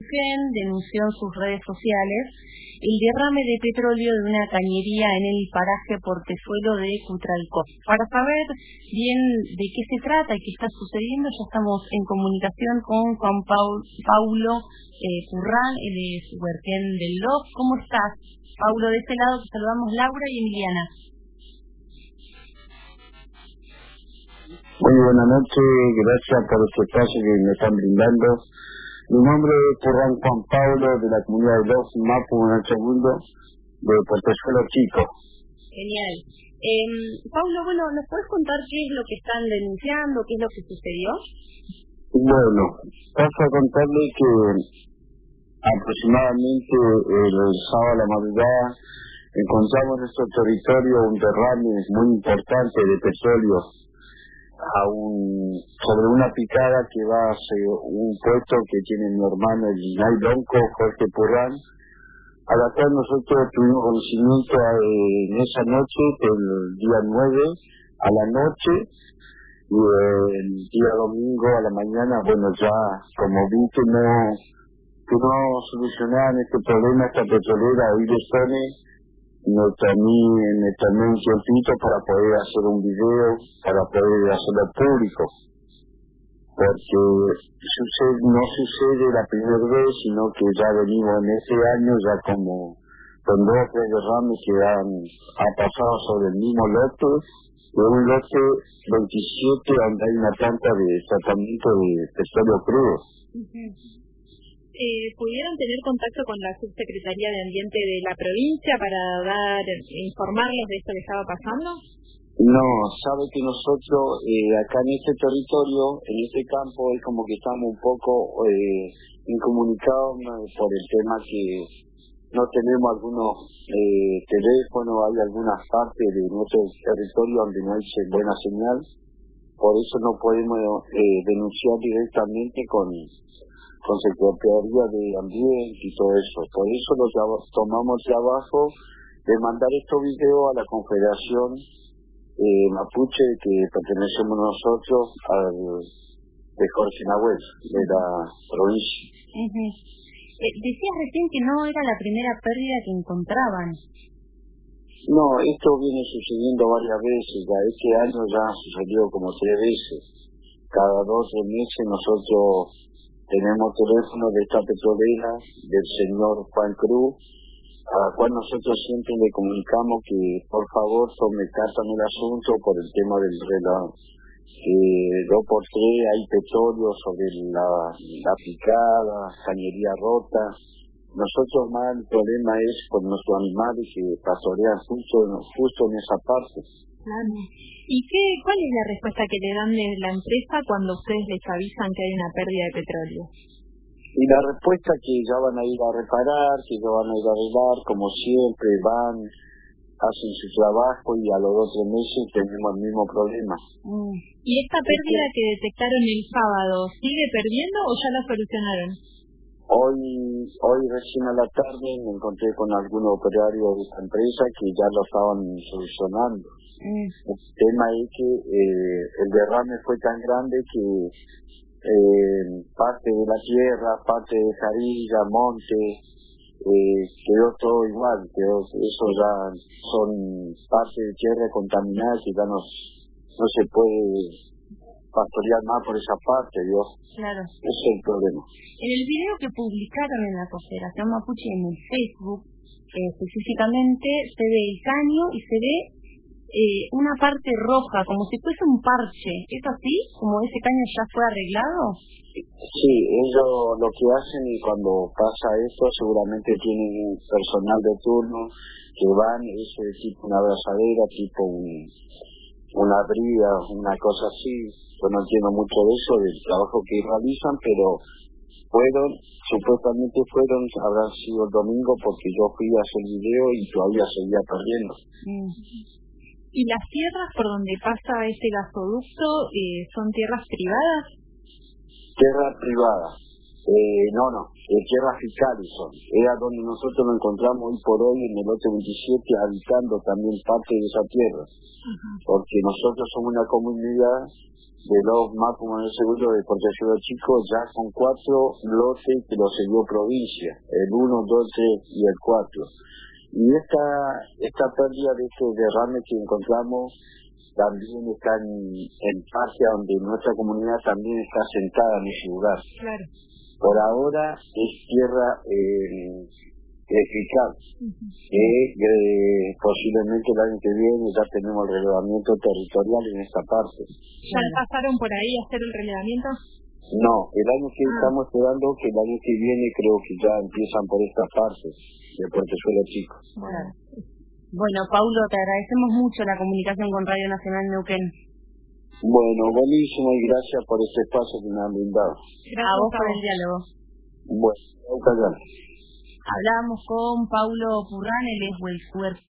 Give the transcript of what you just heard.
Neuquén denunció en sus redes sociales el derrame de petróleo de una cañería en el paraje Portezuelo de Cutralcó. Para saber bien de qué se trata y qué está sucediendo, ya estamos en comunicación con Juan Paulo Currán, él es huerquén del LOF. ¿Cómo estás, Paulo? De este lado te saludamos Laura y Emiliana. Muy buenas noches, gracias por este espacio que me están brindando. Mi nombre es Currán Juan Pablo, de la comunidad de LOF, Mapu, en el segundo, de Portezuelo Chico. Genial. Paulo, bueno, ¿nos puedes contar qué es lo que están denunciando, qué es lo que sucedió? Bueno, paso a contarle que aproximadamente el sábado a la madrugada encontramos en nuestro territorio un derrame muy importante de petróleo sobre una picada que va hacia un puesto que tiene mi hermano el Ginay Blanco, Jorge Purrán, a la cual nosotros tuvimos conocimiento en esa noche, el día 9 a la noche, y el día domingo a la mañana, bueno, ya como vi que no solucionaban este problema, esta petrolera, hoy de Sone, me tomé un tiempito para poder hacer un video, para poder hacerlo público, porque no sucede la primera vez, sino que ya venimos en ese año ya como con 2 o 3 derrames que ha pasado sobre el mismo lote, de un lote 27 donde hay una planta de tratamiento de petróleo crudo. ¿Pudieron tener contacto con la Subsecretaría de Ambiente de la provincia para informarles de esto que estaba pasando? No, sabe que nosotros acá en este territorio, en este campo, es como que estamos un poco incomunicados por el tema que no tenemos algunos teléfonos, hay algunas partes de nuestro territorio donde no hay buena señal, por eso no podemos denunciar directamente con Secretaría de Ambiente y todo eso. Por eso tomamos trabajo de mandar estos videos a la Confederación Mapuche que pertenecemos nosotros de Jorge Nahuel, de la provincia. Decías recién que no era la primera pérdida que encontraban. No, esto viene sucediendo varias veces, ya este año ya sucedió como 3 veces. Cada 2 o 3 meses nosotros tenemos teléfono de esta petrolera, del señor Juan Cruz, a la cual nosotros siempre le comunicamos que por favor tome carta en el asunto por el tema del reloj. 2 por 3 hay petróleo sobre la picada, cañería rota. Nosotros más el problema es con nuestros animales que pastorean justo en esa parte. Claro. ¿Y cuál es la respuesta que le dan de la empresa cuando ustedes les avisan que hay una pérdida de petróleo? Y la respuesta es que ya van a ir a reparar, que ya van a ir a arreglar, como siempre van, hacen su trabajo y a los 2 o 3 meses tenemos el mismo problema. ¿Y esta pérdida que detectaron el sábado, sigue perdiendo o ya la solucionaron? Hoy recién a la tarde me encontré con algunos operarios de esta empresa que ya lo estaban solucionando. El tema es que el derrame fue tan grande que parte de la tierra, parte de jarilla, monte, quedó todo igual, eso ya son parte de tierra contaminada que ya no se puede pastorear más por esa parte, Dios. Claro. Ese es el problema. En el video que publicaron en la Confederación Mapuche en el Facebook, específicamente se ve el caño y se ve una parte roja, como si fuese un parche. ¿Es así? ¿Como ese caño ya fue arreglado? Sí, ellos lo que hacen y cuando pasa eso seguramente tienen un personal de turno que van, eso es tipo una abrazadera, tipo una brida, una cosa así. Yo no entiendo mucho de eso, del trabajo que realizan, pero supuestamente habrá sido el domingo porque yo fui a hacer el video y todavía seguía perdiendo. ¿Y las tierras por donde pasa este gasoducto son tierras privadas? Tierra privada. No, tierras fiscales son. Era donde nosotros nos encontramos hoy por hoy en el lote 27, habitando también parte de esa tierra. Porque nosotros somos una comunidad de los más comunes seguros de Portezuelo Chico, ya con 4 lotes que los cedió provincia, el 1, 2, 3 y el 4. Y esta pérdida de este derrame que encontramos también está en parte donde nuestra comunidad también está sentada en ese lugar. Claro. Por ahora es tierra fiscal, que posiblemente el año que viene ya tenemos el relevamiento territorial en esta parte. ¿Ya pasaron por ahí a hacer el relevamiento? No, el año que estamos esperando que el año que viene creo que ya empiezan por esta parte de Portezuelo Chico. Bueno, Paulo, te agradecemos mucho la comunicación con Radio Nacional Neuquén. Bueno, buenísimo y gracias por este espacio que me han brindado. Gracias a vos por el diálogo. Bueno, Hablábamos con Paulo Purrán, él es Wellswear.